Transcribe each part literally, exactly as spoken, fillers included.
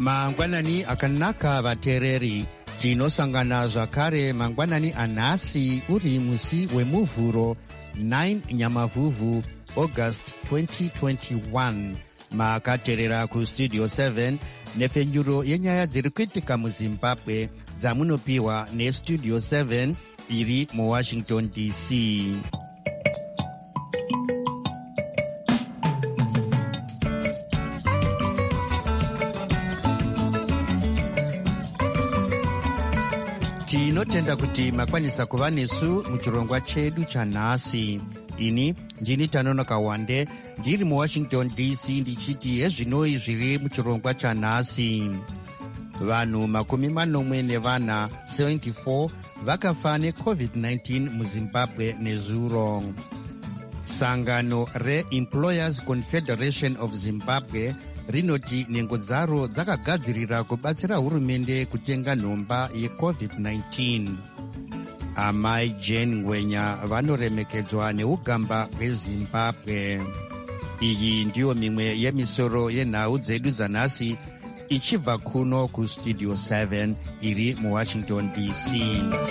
mangwanani akanaka vateereri, tinosangana zvakare mangwanani anhasi uri musi wemuvhuro nine nyamavhuvhu august twenty twenty-one. makateerera kustudio seven nepfenyuro yenyaya dziri kuitika muzimbabwe dzamunopiwa nestudio seven iri muwashington D C. tinotenda kuti makwanisa kuva nesu muchirongwa chedu chanhasi. ini ndini Tanonoka Wande ndiri muwashington D C ndichiti hezvinoi zviri muchirongwa chanhasi. vanhu makumi manomwe nevana seventy-four vakafa necovid nineteen muzimbabwe nezuro. sangano reemployers confederation of zimbabwe rinoti nhengo dzaro dzakagadzirira kubatsira hurumende kutenga nhomba yecovid nineteen. amai Jane Ngwenya vanoremekedzwa neugamba hwezimbabwe. iyi ndiyo mimwe yemisoro yenhau dzedu dzanhasi ichibva kuno kustudio seven iri muwashington D C.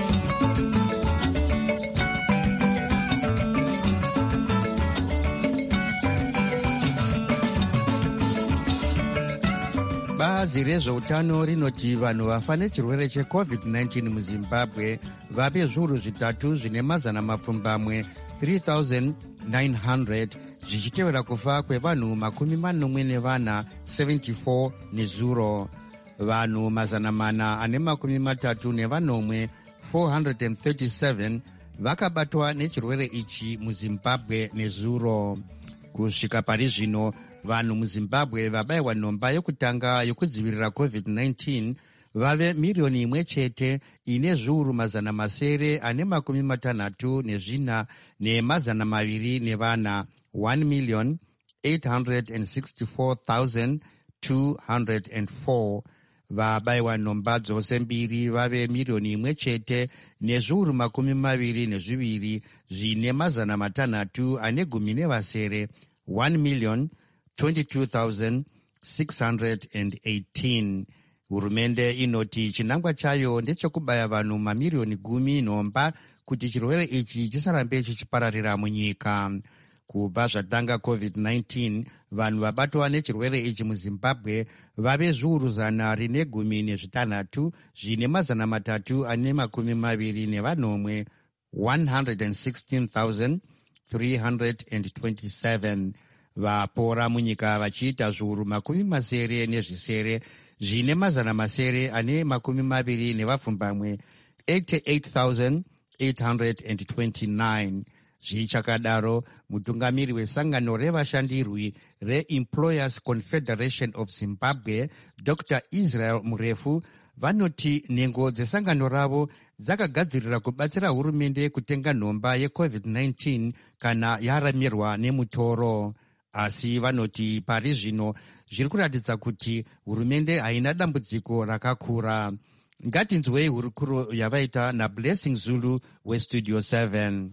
bazi rezveutano rinoti vanhu vafa nechirwere checovid nineteen muzimbabwe vave zviuru zvitatu zvine mazana mapfumbamwe three thousand nine hundred, zvichitevera kufa kwevanhu makumi manomwe nevana seventy-four nezuro. vanhu mazana mana ane makumi matatu nevanomwe four hundred thirty-seven vakabatwa nechirwere ichi muzimbabwe nezuro. kusvika pari zvino vanhu muzimbabwe vabayiwa nhomba yokutanga yokudzivirira covid nineteen vave miriyoni imwe chete ine zviuru mazana masere ane makumi matanhatu nezvina nemazana maviri nevana one million eight hundred sixty-four thousand two hundred four. vabayiwa nhomba dzose mbiri vave miriyoni imwe chete nezviuru makumi maviri nezviviri zvine mazana matanhatu ane gumi nevasere one million twenty-two thousand six hundred eighteen. hurumende inoti chinangwa chayo ndechekubaya vanhu mamiriyoni gumi nhomba kuti chirwere ichi chisarambe chichipararira munyika. kubva zvatanga covid nineteen vanhu vabatwa nechirwere ichi muzimbabwe vave zviuru zana rine gumi nezvitanhatu zvine mazana matatu ane makumi maviri nevanomwe one hundred sixteen thousand three hundred twenty-seven. vapora munyika vachiita zviuru makumi masere nezvisere zvine mazana masere ane makumi maviri nevapfumbamwe eighty-eight thousand eight hundred twenty-nine. zvichakadaro mutungamiri wesangano revashandirwi reemployers confederation of zimbabwe Doctor Israel Murefu vanoti nhengo dzesangano ravo dzakagadzirira kubatsira hurumende kutenga nhomba yecovid nineteen kana yaramirwa nemutoro. asi vanoti pari zvino zviri kuratidza kuti hurumende haina dambudziko rakakura. ngatinzwei hurukuro yavaita naBlessing Zulu westudio seven.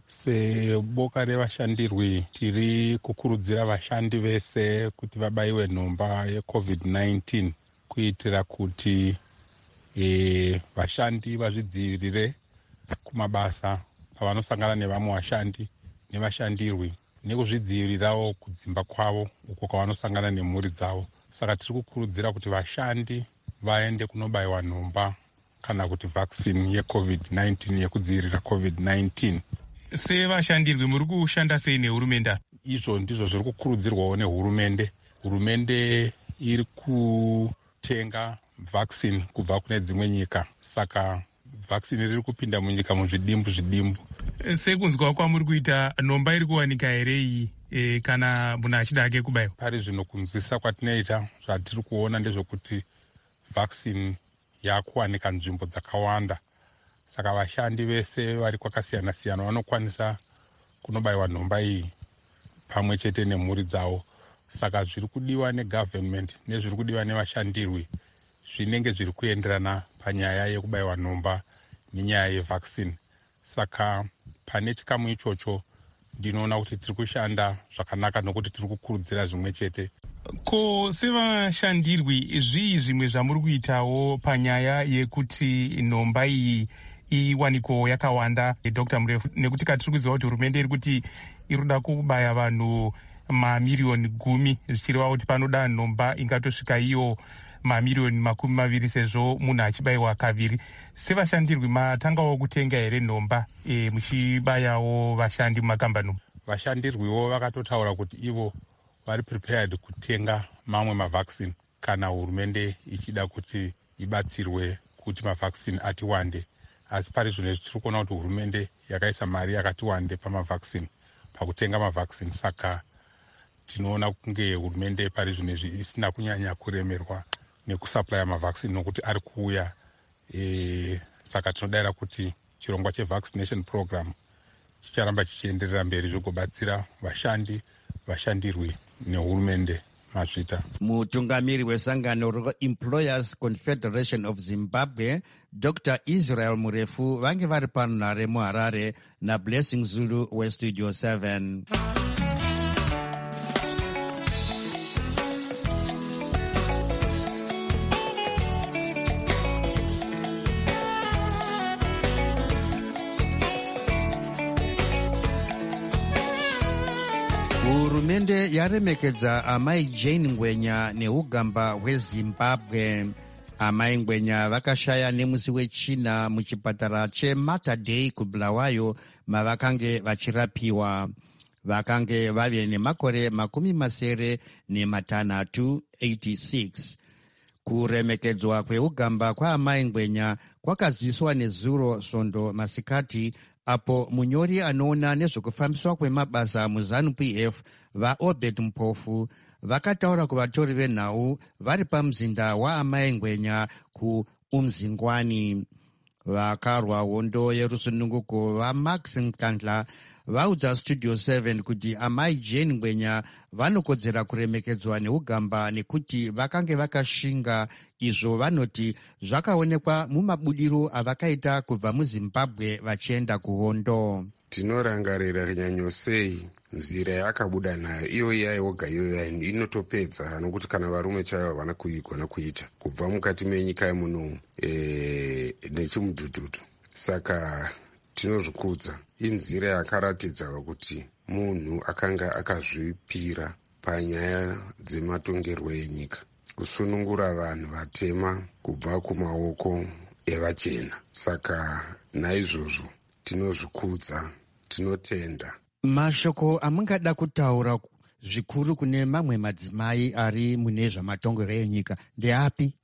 seboka revashandirwi tiri kukurudzira vashandi vese kuti vabayiwe nhomba yecovid nineteen kuitira kuti e, vashandi vazvidzivirire kumabasa pavanosangana nevamwe vashandi nevashandirwi nekuzvidzivirirawo kudzimba kwavo uko kwavanosangana nemhuri dzavo. saka tiri kukurudzira kuti vashandi vaende kunobayiwa nhomba kana kuti vaccine yecovid nineteen yekudzivirira covid nineteen. sevashandirwi muri kushanda sei nehurumende? izvo ndizvo zviri kukurudzirwawo nehurumende. hurumende iri kutenga vaccine kubva kune dzimwe nyika, saka vaccine riri kupinda munyika muzvidimbu zvidimbu. sekunzwa kwamuri kuita nhomba iri kuwanika here iyi e, kana munhu achida hake kubayiwa? pari zvino kunzwisa kwatinoita zvatiri kuona ndezvekuti vaccine yakuwanika nzvimbo dzakawanda, saka vashandi vese vari kwakasiyana siyana vanokwanisa kunobayiwa nhomba iyi pamwe chete nemhuri dzavo. saka zviri kudiwa negovernment nezviri kudiwa nevashandirwi zvinenge zviri kuenderana panyaya yekubayiwa nhomba nenyaya yevaccine. saka pane chikamu ichocho ndinoona kuti tiri kushanda zvakanaka nokuti tiri kukurudzira zvimwe chete. Ko sevashandirwi zvii zvimwe zvamuri kuitawo panyaya yekuti nhomba iyi iwaniko yakawanda, Dr Murefu, nekuti katiri kuziva kuti hurumende iri kuti iri kuda kubaya vanhu mamiriyoni gumi zvichireva kuti panoda nhomba ingatosvika iyo mamiriyoni makumi maviri sezvo munhu achibayiwa kaviri. Sevashandirwi matangawo kutenga here nhomba e, muchibayawo vashandi mumakambani? Vashandirwiwo vakatotaura kuti ivo vari prepared kutenga mamwe mavhaccine kana hurumende ichida kuti ibatsirwe kuti mavhaccine ati wande. Asi pari zvino tiri kuona kuti hurumende yakaisa mari yakati wande pamavhaccine, pakutenga mavhaccine. Saka tinoona kunge hurumende pari zvinezvi isina kunyanya kuremerwa nekusuplya mavhaccine nokuti ari kuuya. E, saka tinodayira kuti chirongwa chevaccination program chicharamba chichienderera mberi zvigobatsira vashandi, vashandirwi nehurumende mazvita. Mutungamiri wesangano reEmployers Confederation of Zimbabwe Dr Israel Murefu vange vari panhare muHarare naBlessing Zulu weStudio seven. Hurumende yaremekedza amai Jane Ngwenya neugamba hweZimbabwe. Amai Ngwenya vakashaya nemusi wechina muchipatara cheMater Dei kuBulawayo mavakange vachirapiwa. Vakange vave nemakore makumi masere nematanhatu eighty-six. Kuremekedzwa kweugamba kwaamai Ngwenya kwakaziviswa nezuro svondo masikati, apo munyori anoona nezvekufambiswa kwemabasa muZANU P F vaObed Mpofu vakataura kuvatori venhau vari pamuzinda waamai Ngwenya kuUmzingwani. Vakarwa hondo yerusununguko vaMax Nkandla vaudza Studio seven kuti amai Jane Ngwenya vanokodzera kuremekedzwa neugamba nekuti vakange vakashinga izvo vanoti zvakaonekwa mumabudiro avakaita kubva muZimbabwe vachienda kuhondo. Tinorangarira nyanyosei nzira yakabuda nayo iyo yaiwoga iyo inotopedza nokuti kana varume chaivo havana kuigona kuita kubva mukati menyika yemuno e, nechimudhudhudhu. Saka tinozvikudza inzira yakaratidza kuti munhu akanga akazvipira panyaya dzematongerwo enyika, kusunungura vanhu vatema kubva kumaoko evachena. Saka naizvozvo tinozvikudza, tinotenda. Mashoko amungada kutaura zvikuru kune mamwe madzimai ari mune zvamatongerwo enyika ndeapi?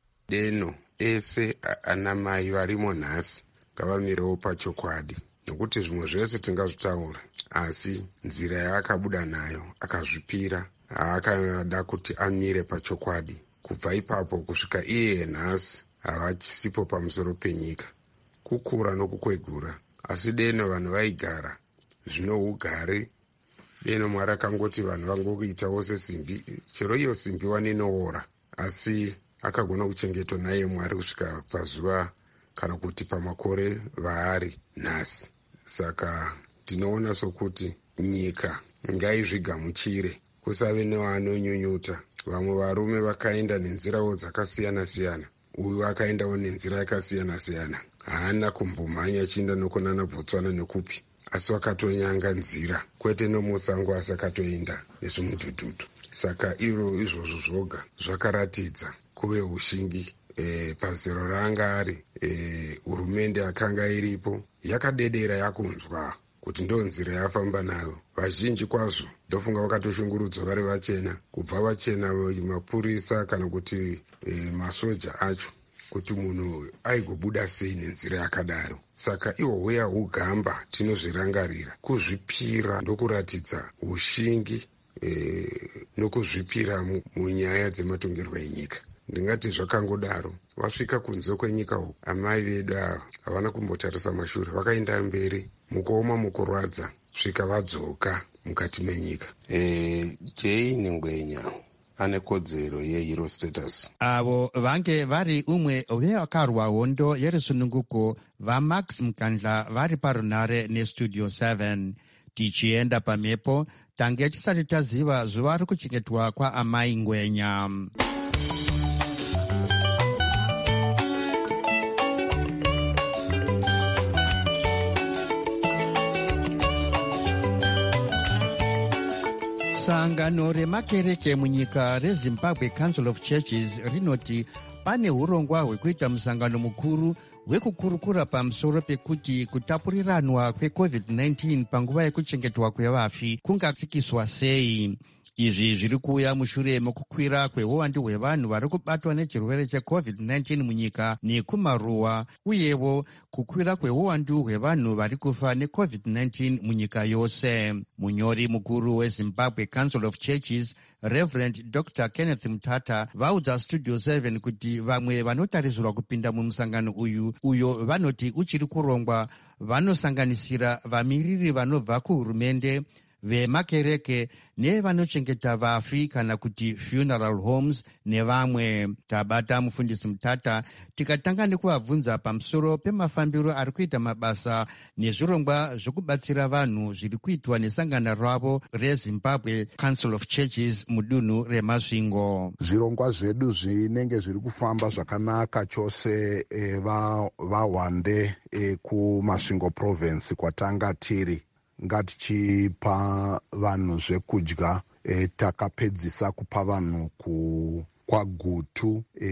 Deno ese ana mai varimo nhasi ngavamirewo pachokwadi, nokuti zvimwe zvese tingazvitaura, asi nzira yaakabuda nayo akazvipira, haakada kuti amire pachokwadi. Kubva ipapo kusvika iye nhasi havachisipo pamusoro penyika, kukura nokukwegura. Asi deno vanhu vaigara zvino ugare, deno Mwari akangoti vanhu vangoitawo sesimbi, chero iyo simbi waninoora, asi akagona kuchengetwa naye Mwari kusvika pazuva kana kuti pamakore vaari nhasi. Saka tinoona sokuti nyika ngaizvigamuchire, kusave nevanonyunyuta. Vamwe varume vakaenda nenzirawo dzakasiyana-siyana, uyu akaendawo nenzira yakasiyana-siyana. Haana kumbomhanya chiinda nokunana Botswana nekupi, asi wakatonyanga nzira, kwete nomusango, asi akatoenda nezvimudhudhudhu. Saka iro izvozvo zvoga zvakaratidza kuve ushingi. E, pazero raanga ari e, hurumende akanga iripo yakadedera yakunzwa kuti ndo nzira yafamba nayo. Vazhinji kwazvo ndofunga vakatoshungurudzwa vari vachena, kubva vachena mapurisa kana kuti e, masoja acho, kuti munhu aigobuda sei nenzira yakadaro. Saka ihwohwo yaugamba tinozvirangarira. Kuzvipira ndokuratidza ushingi e, nokuzvipira munyaya dzematongerwo enyika. Ndingati zvakangodaro, wasvika kunze kwenyika uku, amai vedu ava havana kumbotarisa mashure, vakaenda mberi mukuoma mukurwadza, svika vadzoka mukati menyika. E, Jane Ngwenya ane kodzero yehero status. Avo vange vari umwe vevakarwa hondo yerusununguko vaMax Nkandla vari parunare neStudio seven. Tichienda pamhepo tange tisati taziva zuva rekuchengetwa kwaamai ngwenya. Sangano remakereke munyika reZimbabwe Council of Churches rinoti pane urongwa hwekuita musangano mukuru hwekukurukura pamusoro pekuti kutapuriranwa kwecovid nineteen panguva yekuchengetwa kwevafi kungatsikiswa sei. Izvi zviri kuuya mushure mekukwira kweuwandu hwevanhu vari kubatwa nechirwere checovid nineteen munyika nekumaruwa, uyewo kukwira kweuwandu hwevanhu vari kufa necovid nineteen munyika yose. Munyori mukuru weZimbabwe Council of Churches Reverend Doctor Kenneth Mutata vaudza Studio seven kuti vamwe vanotarisirwa kupinda mumusangano uyu uyo vanoti uchiri kurongwa vanosanganisira vamiriri vanobva kuhurumende, vemakereke nevanochengeta vafi kana kuti funeral homes nevamwe. Tabata mufundisi Mutata tikatanga nekuvabvunza pamusoro pemafambiro ari kuita mabasa nezvirongwa zvokubatsira vanhu zviri kuitwa nesangano ravo reZimbabwe Council of Churches mudunhu reMasvingo. Zvirongwa zvedu zvinenge zviri kufamba zvakanaka chose e, vahwande e, kuMasvingo province kwatanga tiri. Ngatichipa vanhu zvekudya e, takapedzisa kupa vanhu ku, kwaGutu e,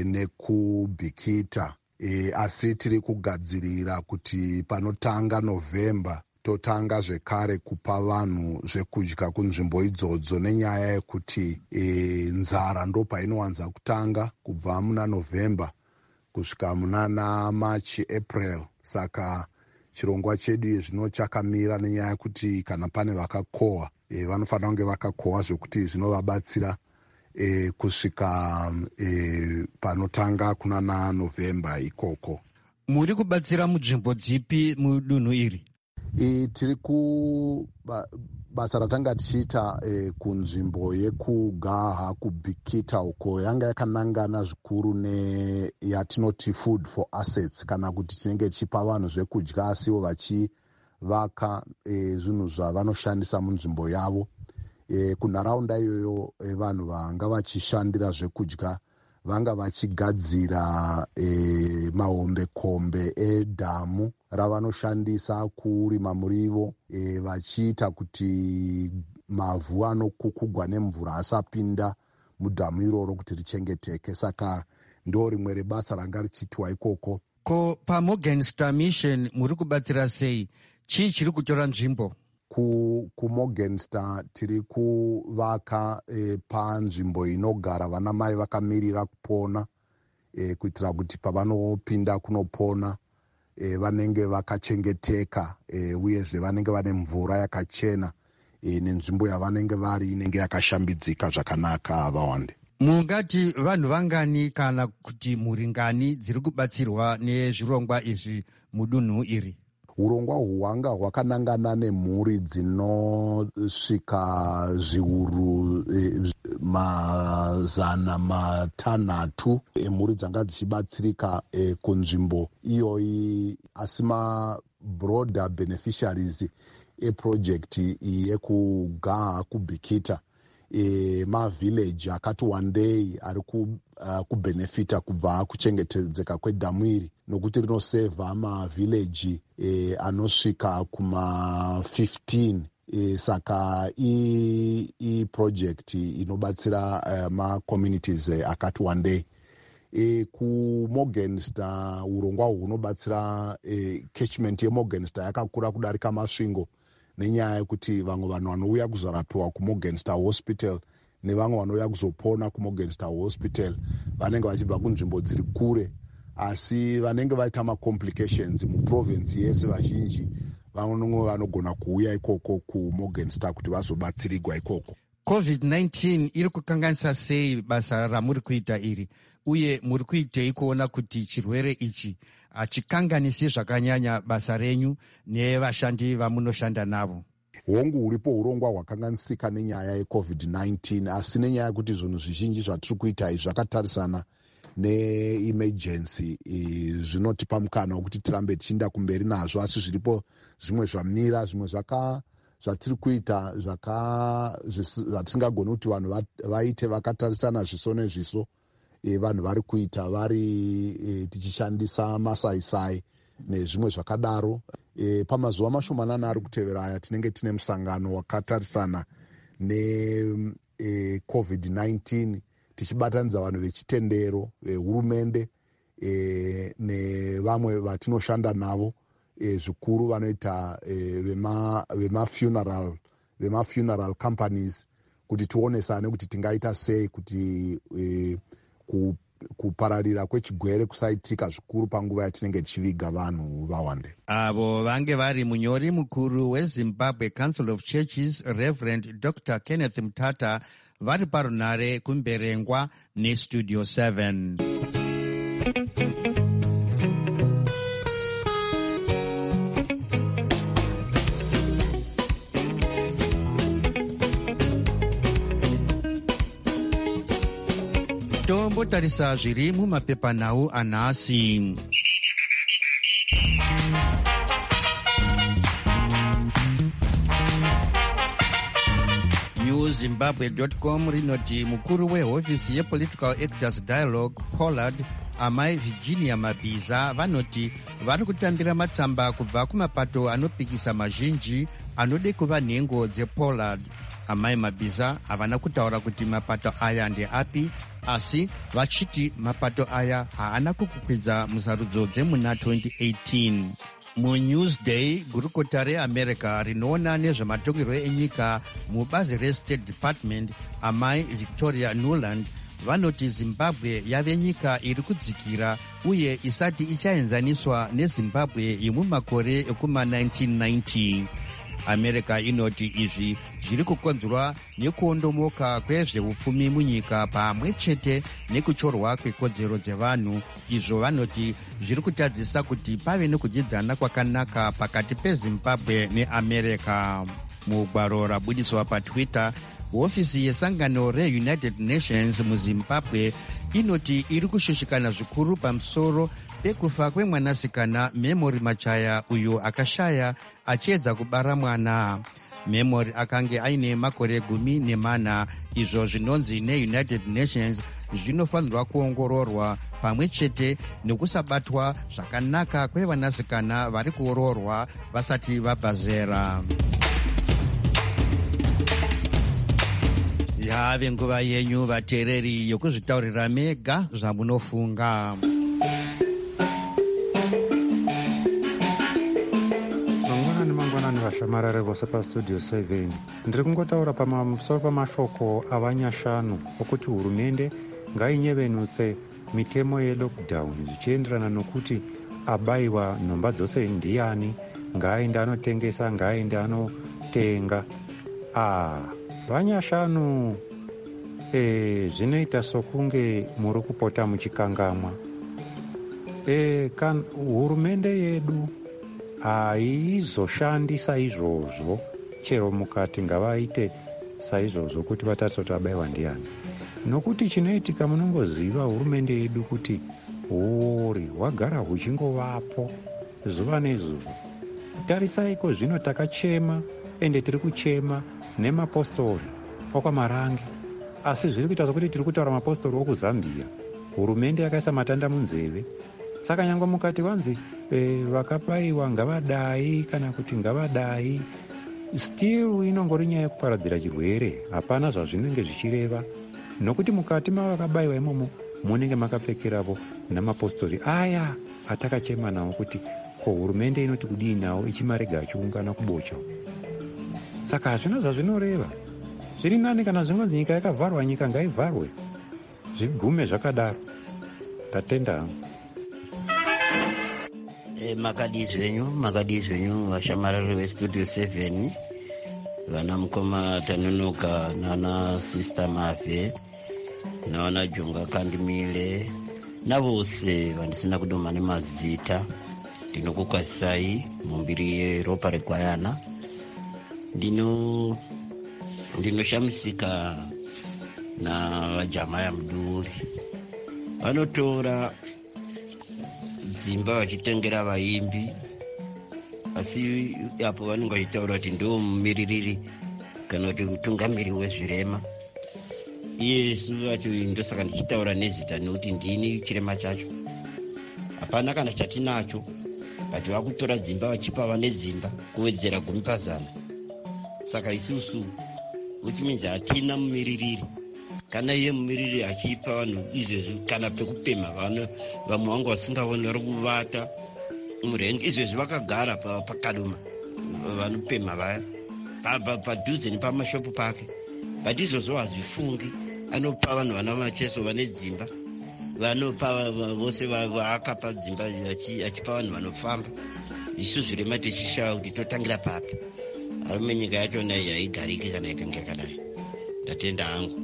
nekubhikita e, asi tiri kugadzirira kuti panotanga November totanga zvekare kupa vanhu zvekudya kunzvimbo idzodzo, nenyaya yekuti e, nzara ndo painowanza kutanga kubva muna November kusvika munana March April. Saka chirongwa chedu zvino chakamira nenyaya yekuti kana pane vakakohwa e, vanofanira kunge vakakohwa zvekuti zvinovabatsira e, kusvika e, panotanga kunana November ikoko. Muri kubatsira munzvimbo dzipi mudunhu iri? E, tiri ku ba, basa ratanga tichiita e, kunzvimbo yekugaha kubhikita uko yanga yakanangana zvikuru ne yatinoti food for assets, kana kuti tinenge tichipa vanhu zvekudya asiwo vachivaka e, zvinhu zvavanoshandisa munzvimbo yavo. E, kunharaunda iyoyo e, vanhu vanga vachishandira zvekudya vanga vachigadzira e, mahombekombe edhamu ravanoshandisa kurima murivo e, vachiita kuti mavhu anokukugwa nemvura asapinda mudhamu iroro kuti richengeteke. Saka ndo rimwe rebasa ranga richiitwa ikoko. Ko paMorgan Star Mission muri kubatsira sei? Chii chiri kutora nzvimbo? Ku, ku Morgan Star tiri kuvaka e, panzvimbo inogara vana mai vakamirira kupona e, kuitira kuti pavanopinda kunopona e, vanenge vakachengeteka e, uyezve vanenge vane mvura yakachena e, nenzvimbo yavanenge vari inenge yakashambidzika zvakanaka vawande. Mungati vanhu vangani kana kuti mhuri ngani dziri kubatsirwa nezvirongwa izvi mudunhu iri? Urongwa hwanga hwakanangana nemhuri dzinosvika zviuru e, mazana matanhatu emhuri dzanga dzichibatsirika e, kunzvimbo iyoyi, asi mabroader beneficiaries eprojekti iyi yekugaha kubhikita e, mavhileji akati wandei ari kubhenefita uh, kubva kuchengetedzeka kwedhamu iri, nokuti rinosevha mavhileji e, anosvika kuma fifteen. E, saka iprojekti inobatsira uh, macommunities uh, akati wandei. E, kuMorgan Star urongwa hwu hunobatsira e, catchment yeMorgan Star yakakura kudarika Masvingo, nenyaya yekuti vamwe vanhu vanouya kuzorapiwa kuMorgan Star Hospital nevamwe vanouya kuzopona kuMorgan Star Hospital vanenge vachibva kunzvimbo dziri kure, asi vanenge vaita macomplications muprovince yese vazhinji vamwe vanogona kuuya ikoko kuMorgan Star kuti vazobatsirigwa ikoko. covid nineteen iri kukanganisa sei basa ramuri kuita iri, uye muri kuitei kuona kuti chirwere ichi hachikanganisi zvakanyanya basa renyu nevashandi vamunoshanda navo? Hongu huripo urongwa hwakanganisika nenyaya yecovid nineteen, asi nenyaya yekuti zvinhu zvizhinji zvatiri kuita izvi zvakatarisana neemergency, zvinotipa mukana wekuti tirambe tichienda kumberi nazvo, asi zviripo zvimwe zvamira, zvimwe zvaka zvatiri kuita zvatisingagoni kuti vanhu vaite vakatarisana zviso nezviso. E, vanhu vari kuita vari e, tichishandisa masaisai nezvimwe zvakadaro. E, pamazuva mashomanani ari kutevera aya tinenge tine musangano wakatarisana necovid e, nineteen tichibatanidza vanhu vechitendero, hurumende e, nevamwe vatinoshanda navo e, zvikuru vanoita e, vema, vema funeral vema funeral companies, kuti tionesane kuti tingaita sei kuti e, kupararira kwechigwere kusaitika zvikuru panguva yatinenge tichiviga vanhu vawande. Avo vange vari munyori mukuru weZimbabwe Council of Churches Reverend Doctor Kenneth Mutata vari parunare kumberengwa nestudio seven. Tombotarisa zviri mumapepanhau anhasi. new zimbabwe dot com rinoti mukuru wehofisi yepolitical actors dialogue pollard amai Virginia Mabiza vanoti vari kutambira matsamba kubva kumapato anopikisa mazhinji anode kuva nhengo dzepollard. Amai Mabiza havana kutaura kuti mapato aya ndeapi, asi vachiti mapato aya haana kukwidza musarudzo dzemuna twenty eighteen. MuNewsday, gurukota reAmerica rinoona nezvematongerwo enyika mubazi reState Department, amai Victoria Nuland vanoti Zimbabwe yave nyika iri kudzikira uye isati ichaenzaniswa neZimbabwe yemumakore ekuma nineteen ninety. America inoti izvi zviri kukonzerwa nekuondomoka kwezveupfumi munyika pamwe chete nekuchorwa kwekodzero dzevanhu. Izvo vanoti zviri kutadzisa kuti pave nekudyidzana kwakanaka pakati peZimbabwe neAmerica. Mugwaro rabudiswa paTwitter, hofisi yesangano reUnited Nations muZimbabwe inoti iri kushushikana zvikuru pamusoro pekufa kwemwanasikana Memory Machaya uyo akashaya achiedza kubara mwana. Memory akange aine makore gumi nemana. Izvo zvinonzi neUnited Nations zvinofanirwa kuongororwa pamwe chete nekusabatwa zvakanaka kwevanasikana vari kuororwa vasati vabva zera. Yave nguva yenyu vateereri yokuzvitaurira mega zvamunofunga. Vashamarare vose pastudio seven ndiri kungotaura pamusoro pamashoko avanyashanu okuti hurumende ngainyevenutse mitemo yelockdown zvichienderana nokuti abayiwa nhomba dzose ndiani, ngaaende anotengesa, ngaaende anotenga. Ah, vanyashanu e, zvinoita sokunge muri kupota muchikangamwa. E, kan, hurumende yedu haizoshandi saizvozvo, chero mukati ngavaite saizvozvo kuti vatarisa kuti vabayiwa ndiani. Nokuti chinoitika munongoziva hurumende yedu kuti huri hwagara huchingovapo zuva nezuva. Tarisaiko zvino takachema ende tiri kuchema nemapostori okwamarangi, asi zviri kuita sokuti tiri kutaura mapostori okuzambia. Hurumende yakaisa matanda munzeve. Saka nyangwa mukati vanzi e, vakabayiwa ngavadai kana kuti ngavadai, still inongori nyaya yekuparadzira chirwere, hapana zvazvinenge zvichireva. Nokuti mukati mavakabayiwa imomo munenge makapfekerapo namapostori aya atakachema nawo kuti ko hurumende inoti kudii nawo ichimarega achiungana kubocha. Saka hazvina zvazvinoreva. Zviri nani kana zvinonzi nyika yakavharwa, nyika ngaivharwe zvigume zvakadaro. Tatenda hangu. E, makadi zvenyu makadi zvenyu vashamarari vestudio seven, vana mukoma Tanonoka nana sister Mave nawana Jonga Kandimile navose vandisina kudoma nemazita. Ndinokukasai mumbiri yeropa regwayana. Ndino ndinoshamisika na vajamaya muduri vanotora dzimba vachitengera vaimbi asi apo vanenge vachitaura kuti ndo mumiririri kana kuti mutungamiri wezvirema. Iyesu vacho ndosaka ndichitaura nezita nekuti ndini chirema chacho. Hapana kana chatinacho, but vakutora dzimba vachipa vane dzimba kuwedzera gumi pazana. Saka isusu which means hatina mumiririri. Kana iye mumiririri achipa vanhu izvezvi kana pekupema vamwe vangu vasingaoni vari kuvata murengi izvezvi vakagara pakaduma vanopema vaya padhuze nepamashopu pake, but izvozvo hazvifungi. Anopa vanhu vana macheso vane dzimba, vanopa vose vaakapa dzimba achipa vanhu vanofamba. Isu zvirema tichishaa kuti totangira papi. Arume nyika yacho nayi haigariki kana ikange yakadai. Ndatenda hangu.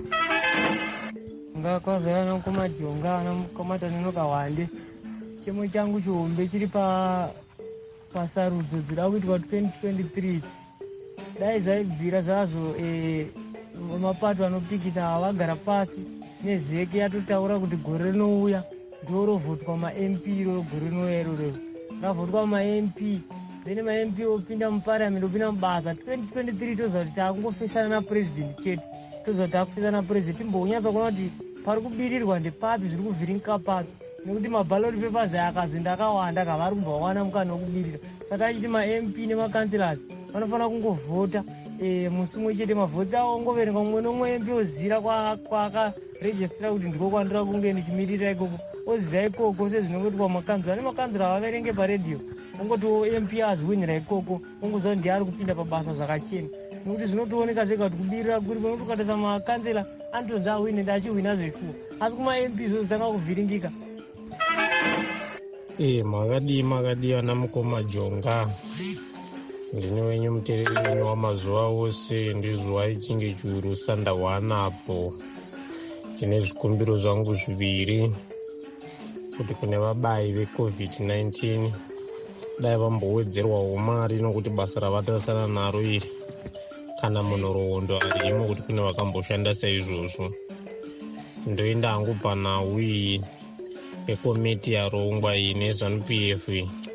Ngakwazara nokumajonga anomukomataninoka wande. Chemo changu chihombe chiri pa pasarudzo dzira kuitwa twenty twenty-three. Dai zvaibvira zvazvo eh mapato anopikisa avagara pasi nezeke yatotaura kuti gore rinouya ndorovhotwa ma-M P ro gore rinouya iroro ravhotwa ma-M P then ma-M P opinda muparliament opinda mubasa twenty twenty-three toziva kuti takungofesana napurezidendi chete toziva kuti takufesana napurezidendi timbonyatsa kuona kuti pari kubirirwa ndepapi zviri kuvhiringa papi nekuti maballot papers akazi ndakawanda kavari kubva wana mukana wekubirira. Saka achiti ma-M P nemakanselas vanofanira kungovhota musi umwe chete mavhoti avo ongoverenga umwe nomwe M P ozira kwaakaregistira kuti ndiko kwandira kunge ndichimirira ikoko ozira ikoko sezvinongotwa makanzura nemakanzura avaverenge paredhiyo ongotiwo M P azwinira ikoko ongoziva ndiye ari kupinda pabasa zvakachena nekuti zvinotooneka zvega kuti kubirira kuri panokuti ukatasa makansela anotonzi ahwine ndi achihwina zveshuwa asi kuma-M P izvo zvitanga kuvhiringika. Eh, makadii makadii ana mukoma jonga. Ndine wenyu mutereri wenyu wamazuva ose ndizuva ichinge churu sandawanapo. Ndine zvikumbiro zvangu zviviri kuti kune vabai vecovid nineteen dai vambowedzerwawo mari nokuti basa ravatarisana naro iri kana munhoroondo arimo kuti kune vakamboshanda saizvozvo. Ndoenda hangu panhau iyi ekomiti yarongwa iyi nezanu P F.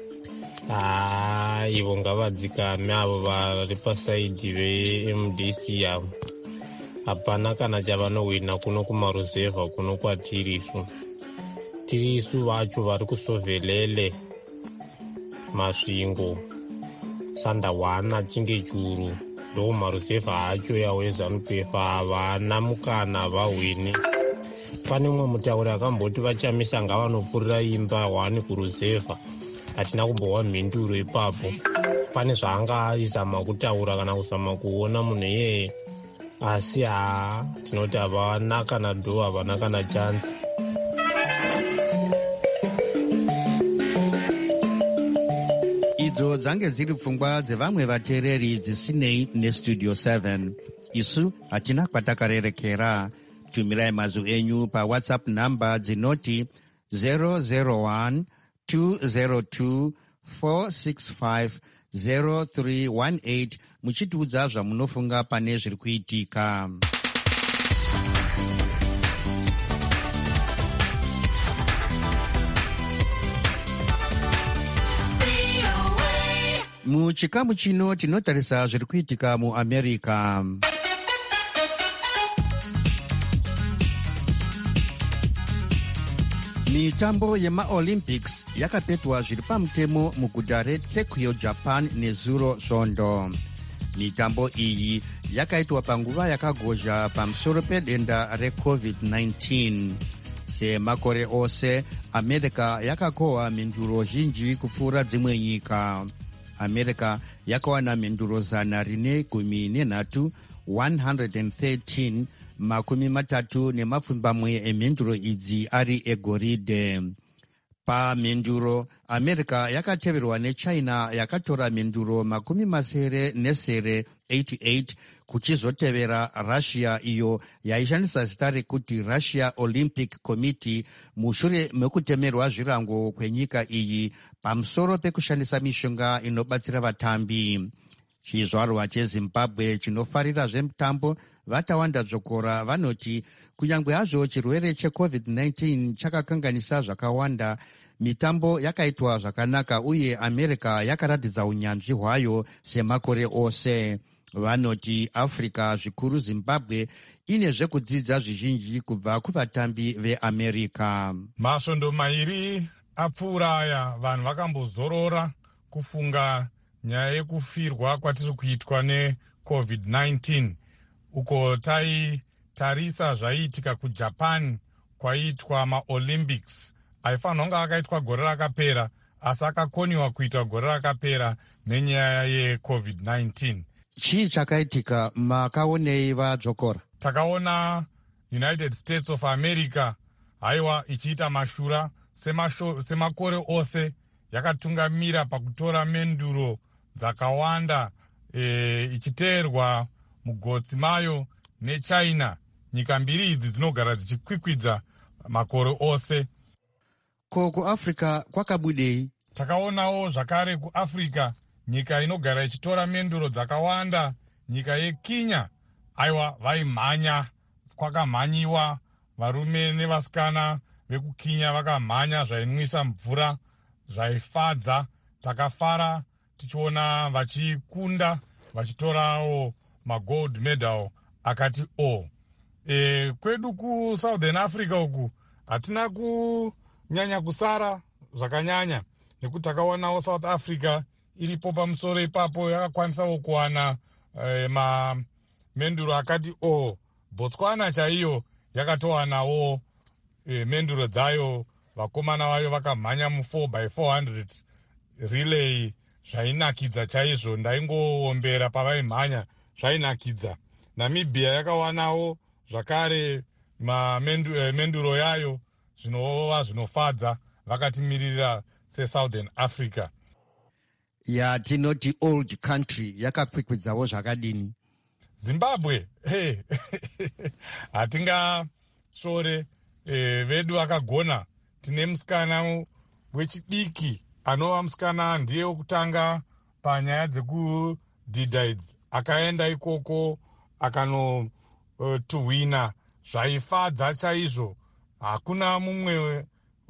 Ah, ivo ngavadzikame avo vari pasaidhi ve-M D C avo. Hapana kana chavanohwina kuno kumaruzevha kuno kwatiri isu. Tiri isu vacho vari kusovhelele masvingo sandawana chinge churu ndo maruzevha acho yawo ezanu P F havana mukana vahwini. Pane umwe mutauri akamboti vachamisa ngavanopfurira imba wani kuruzevha. Hatina kumbowa mhinduro ipapo. Pane zvaangaizama kutaura kana kuzama kuona munhu iyeye, asi haa tinoti havana kana dho havana kana chansi. Idzo dzange dziri pfungwa dzevamwe vateereri dzisinei nestudio seven. Isu hatina kwatakarerekera. Tumirai mazwi enyu pawhatsapp namba dzinoti zero zero one two zero two four six five zero three one eight muchitiudza zvamunofunga pane zviri kuitika. Muchikamu chino tinotarisa zviri kuitika muAmerica. Mitambo yemaolympics yakapetwa zviri pamutemo muguta reTokyo, Japan nezuro svondo. Mitambo iyi yakaitwa panguva yakagozha pamusoro pedenda recovid nineteen. Semakore ose, America yakakohwa mhinduro zhinji kupfuura dzimwe nyika. America yakawana mhinduro zana rine gumi nenhatu one hundred thirteen, makumi matatu nemapfumbamwe emhinduro idzi ari egoridhe. Pamhinduro, America yakateverwa neChina yakatora mhinduro makumi masere nesere eighty-eight, kuchizotevera Russia iyo yaishandisa zita rekuti Russia Olympic Committee mushure mekutemerwa zvirango kwenyika iyi pamusoro pekushandisa mishonga inobatsira vatambi. Chizvarwa cheZimbabwe chinofarira zvemutambo Vatawanda Dzokora vanoti kunyange hazvo chirwere checovid nineteen chakakanganisa zvakawanda, mitambo yakaitwa zvakanaka uye america yakaratidza unyanzvi hwayo semakore ose. Vanoti Africa, zvikuru Zimbabwe, ine zvekudzidza zvizhinji kubva kuvatambi veamerica. Masvondo mairi apfuura aya vanhu vakambozorora kufunga nyaya yekufirwa kwatiri kuitwa necovid nineteen, uko taitarisa zvaiitika kujapan kwaitwa maolympics aifanira kunge akaitwa gore rakapera, asi akakoniwa kuitwa gore rakapera nenyaya yecovid nineteen. Chii chakaitika? Makaonei vadzokora? Takaona United States of America haiwa ichiita mashura semasho, semakore ose yakatungamira pakutora menduro dzakawanda e, ichiteerwa mugotsi mayo neChina. Nyika mbiri idzi dzinogara dzichikwikwidza makore ose. Ko kuAfrica kwakabudei? Takaonawo zvakare kuAfrica nyika inogara ichitora menduro dzakawanda, nyika yeKenya. Aiwa, vaimhanya, kwakamhanyiwa, varume nevasikana vekukenya vakamhanya zvainwisa mvura, zvaifadza. Takafara tichiona vachikunda, vachitorawo magold medal akati o. E, kwedu kuSouthern Africa uku hatina kunyanya kusara zvakanyanya, nekuti takaonawo South Africa iripo pamusoro ipapo yakakwanisawo kuwana e, mamenduro akati o. Botswana chaiyo yakatowanawo e, menduro dzayo, vakomana vayo vakamhanya mu four by four hundred relay zvainakidza chaizvo, ndaingoombera pavaimhanya zvainakidza. Namibia yakawanawo zvakare mamenduro yayo, zvinova zvinofadza, vakatimirira seSouthern Africa. Yatinoti old country yakakwikwidzawo zvakadini? Zimbabwe hey. hatingashore eh, vedu vakagona. Tine musikana wechidiki anova musikana ndiye wekutanga panyaya dzekudhidha idzi, akaenda ikoko akanotuhwina uh, zvaifadza chaizvo. Hakuna mumwe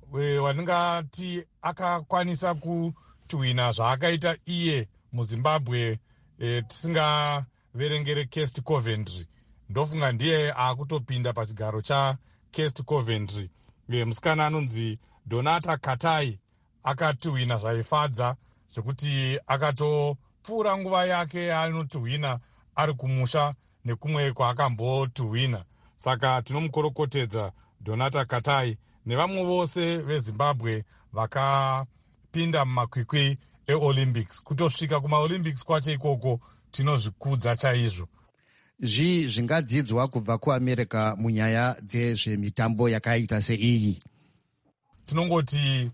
wandingati akakwanisa kutuhwina zvaakaita iye muZimbabwe e, tisingaverengere Kest Coventry. Ndofunga ndiye akutopinda pachigaro chaKest Coventry. E, musikana anonzi Donata Katai akatuhwina zvaifadza zvekuti akatopfuura nguva yake anotuhwina ari kumusha nekumwe kwaakambotuhwina. Saka tinomukorokotedza Donata Katai nevamwe vose veZimbabwe vakapinda mumakwikwi eOlympics. Kutosvika kumaOlympics kwacho ikoko tinozvikudza chaizvo. Zvii zvingadzidzwa kubva kuAmerica munyaya dzezvemitambo yakaita seiyi? Tinongoti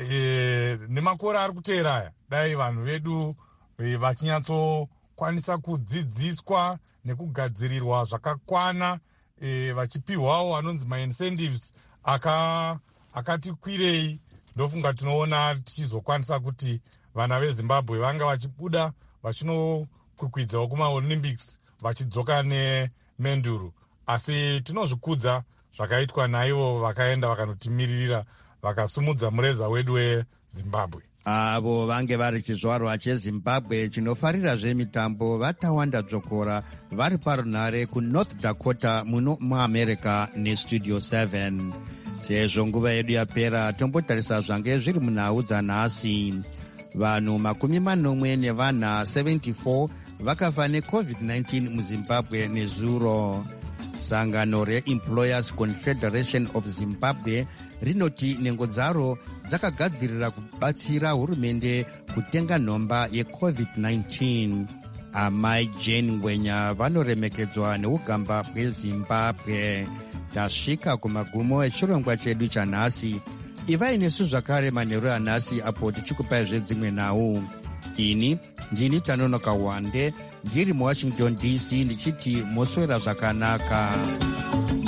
e, nemakore ari kuteera aya, dai vanhu vedu e, vachinyatsokwanisa kudzidziswa nekugadzirirwa zvakakwana, e, vachipiwawo anonzi maincentives aka akati kwirei, ndofunga tinoona tichizokwanisa kuti vana veZimbabwe vanga vachibuda vachinokwikwidzwawo kumaOlympics vachidzoka nemenduru. Asi tinozvikudza zvakaitwa naivo vakaenda vakanotimirira vakasumudza mureza wedu weZimbabwe. Avo vange vari chizvarwa cheZimbabwe chinofarira zvemitambo vatawanda dzokora vari parunhare kuNorth Dakota muno muAmerica neStudio seven. Sezvo nguva yedu yapera, tombotarisa zvange zviri munhau dzanhasi. Vanhu makumi manomwe nevana seventy-four vakafa necovid nineteen muZimbabwe nezuro. Sangano reEmployers Confederation of Zimbabwe rinoti nhengo dzaro dzakagadzirira kubatsira hurumende kutenga nhomba yecovid nineteen. Amai Jane Ngwenya vanoremekedzwa neugamba hweZimbabwe. Tasvika kumagumo echirongwa chedu chanhasi. Ivai nesu zvakare manheru anhasi apo tichikupai zvedzimwe nhau. Ini ndini Tanonoka Wande ndiri muWashington D C ndichiti moswera zvakanaka.